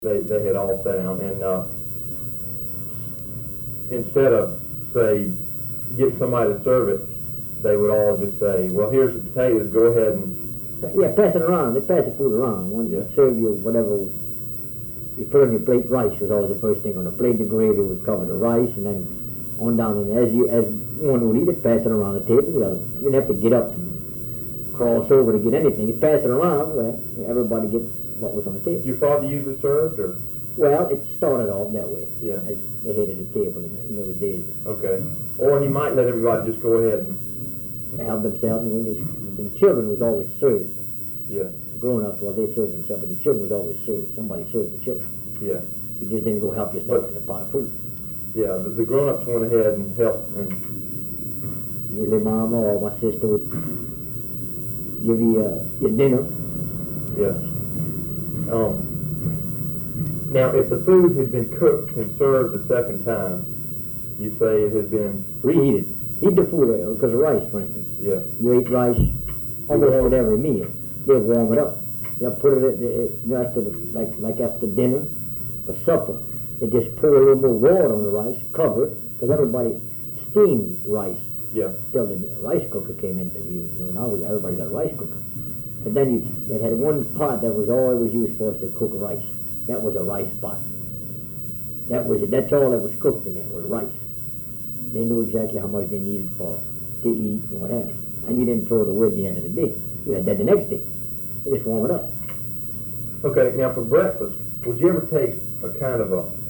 They had all sat down, and instead of, say, get somebody to serve it, they would all just say, well, here's the potatoes, go ahead and... Yeah, pass it around. They pass the food around. One serve you whatever you put on your plate. Rice was always the first thing on the plate. The gravy would cover the rice, and then on down. And as one would eat it, pass it around the table. The other, you didn't have to get up and cross over to get anything. You pass it around, where everybody get what was on the table. Your father usually served, or? Well, it started off that way. Yeah. As the head of the table in those days. Okay. Or he might let everybody just go ahead and... They helped themselves, and the children was always served. Yeah. The grown-ups, well, they served themselves, but the children was always served. Somebody served the children. Yeah. You just didn't go help yourself in the pot of food. Yeah, the grown-ups went ahead and helped. And usually Mama or my sister would give you your dinner. Yes. Now, if the food had been cooked and served the second time, you say it had been... Reheated. Heat the food, because of rice, for instance. Yeah. You ate rice almost with every meal. They'll warm it up. They'll put it after like after dinner, for supper. They just pour a little more water on the rice, cover it, because everybody steamed rice. Yeah. Till the rice cooker came into view. Now everybody got a rice cooker. But then they had one pot that was always used for us to cook rice. That was a rice pot. That was it. That's all that was cooked in there was rice. They knew exactly how much they needed to eat and what have you. And you didn't throw it away at the end of the day. You had that the next day. They just warm it up. Okay, now for breakfast, would you ever take a kind of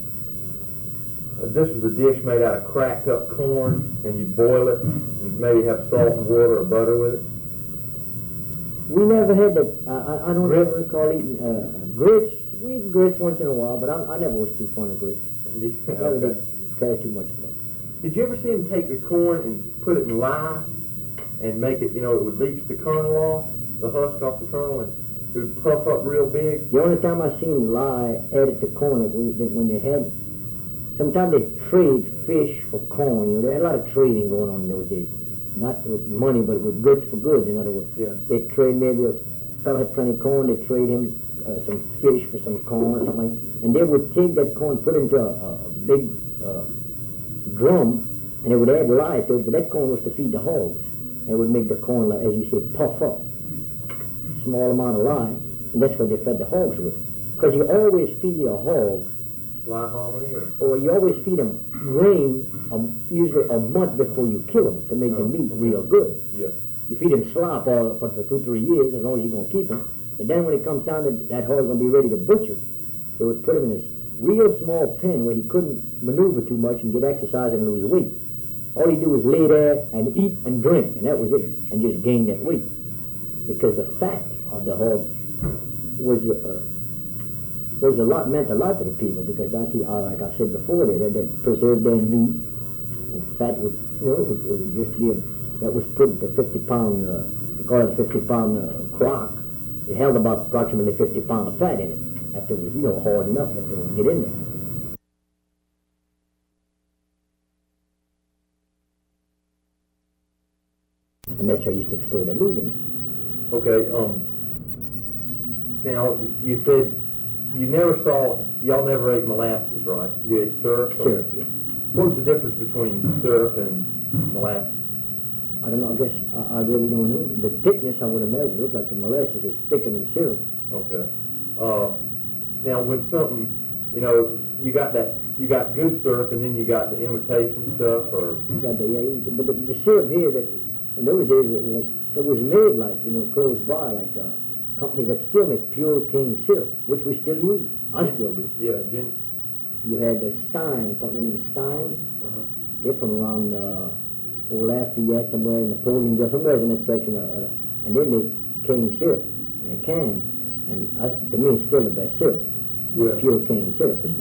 this was a dish made out of cracked up corn, and you boil it and maybe have salt and water or butter with it? We never had that. I don't ever recall eating grits. We eat grits once in a while, but I never was too fond of grits. Yeah, I didn't care too much for that. Did you ever see him take the corn and put it in lye and make it, it would leach the kernel off, the husk off the kernel, and it would puff up real big? The only time I seen lye added to corn when they had, sometimes they trade fish for corn. They had a lot of trading going on in those days. Not with money, but with goods for goods, in other words. Yeah. They trade, maybe a fellow had plenty of corn, they trade him some fish for some corn or something, and they would take that corn, put it into a big drum, and they would add lye to it, but that corn was to feed the hogs. It would make the corn, like, as you say, puff up. Small amount of lye, and that's what they fed the hogs with. Because you always feed a hog, Lye hominy, or you always feed them grain, usually a month before you kill them, to make the meat real good. Yeah. You feed him slop all for 2-3 years, as long as you're going to keep him. But then when it comes down to that hog's going to be ready to butcher, they would put him in this real small pen where he couldn't maneuver too much and get exercise and lose weight. All he do was lay there and eat and drink, and that was it, and just gain that weight. Because the fat of the hog meant a lot to the people, because like I said before, they preserved their meat, and fat would, it would just be that was put the 50-pound, they call it a 50-pound crock. It held about approximately 50 pounds of fat in it, after it was, hard enough that they would get in there. And that's how you used to store their meat in. Okay, now, you said y'all never ate molasses, right? You ate syrup? Syrup, yeah. What was the difference between syrup and molasses? I don't know, I guess, I really don't know. The thickness, I would imagine, looks like the molasses is thicker than syrup. Okay. Now, when something, you got good syrup, and then you got the imitation stuff, or... You got but the syrup here, that in those days, it was made like, close by, like companies that still make pure cane syrup, which we still use. I still do. Yeah, You had Stein, a company named Stein. Uh-huh. They're from around Old Lafayette, somewhere in Napoleonville, somewhere in that section, and they make cane syrup in a can, and to me it's still the best syrup. Yeah. Pure cane syrup.